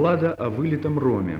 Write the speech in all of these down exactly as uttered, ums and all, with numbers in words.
Доклада о вылитом роме.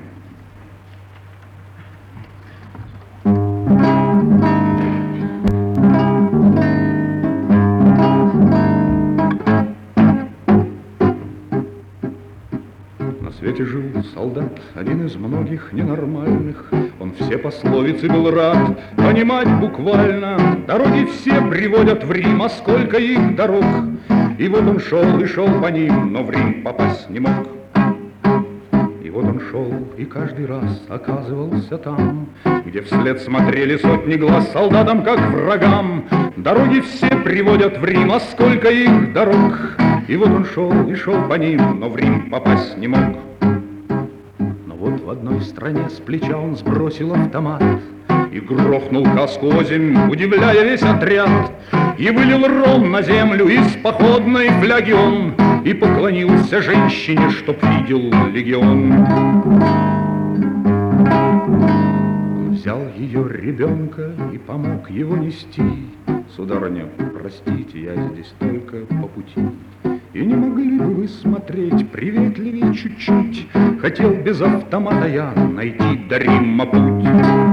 На свете жил солдат, один из многих ненормальных. Он все пословицы был рад понимать буквально. Дороги все приводят в Рим, а сколько их дорог. И вот он шел и шел по ним, но в Рим попасть не мог. И вот он шел и каждый раз оказывался там, где вслед смотрели сотни глаз солдатам, как врагам. Дороги все приводят в Рим, а сколько их дорог. И вот он шел и шел по ним, но в Рим попасть не мог. Но вот в одной стране с плеча он сбросил автомат и грохнул каску озимь, удивляя весь отряд. И вылил ром на землю из походной фляги он, и поклонился женщине, чтоб видел легион. Он взял ее ребенка и помог его нести. Сударыня, простите, я здесь только по пути. И не могли бы вы смотреть приветливее чуть-чуть? Хотел без автомата я найти до Рима путь.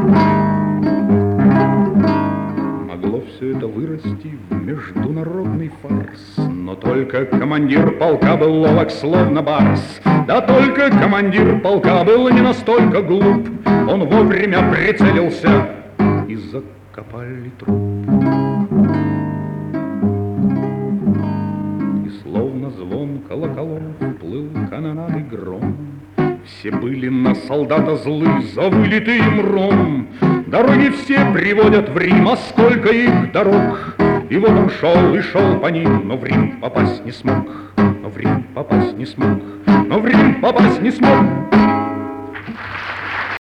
Могло все это вырасти в международный фарс, но только командир полка был ловок, словно барс. Да только командир полка был не настолько глуп. Он вовремя прицелился, и закопали труп. Словно звон колоколов плыл канонадой гром. Все были на солдата злы за вылитый им ром. Дороги все приводят в Рим, а сколько их дорог. И вот он шел и шел по ним, но в Рим попасть не смог. Но в Рим попасть не смог. Но в Рим попасть не смог.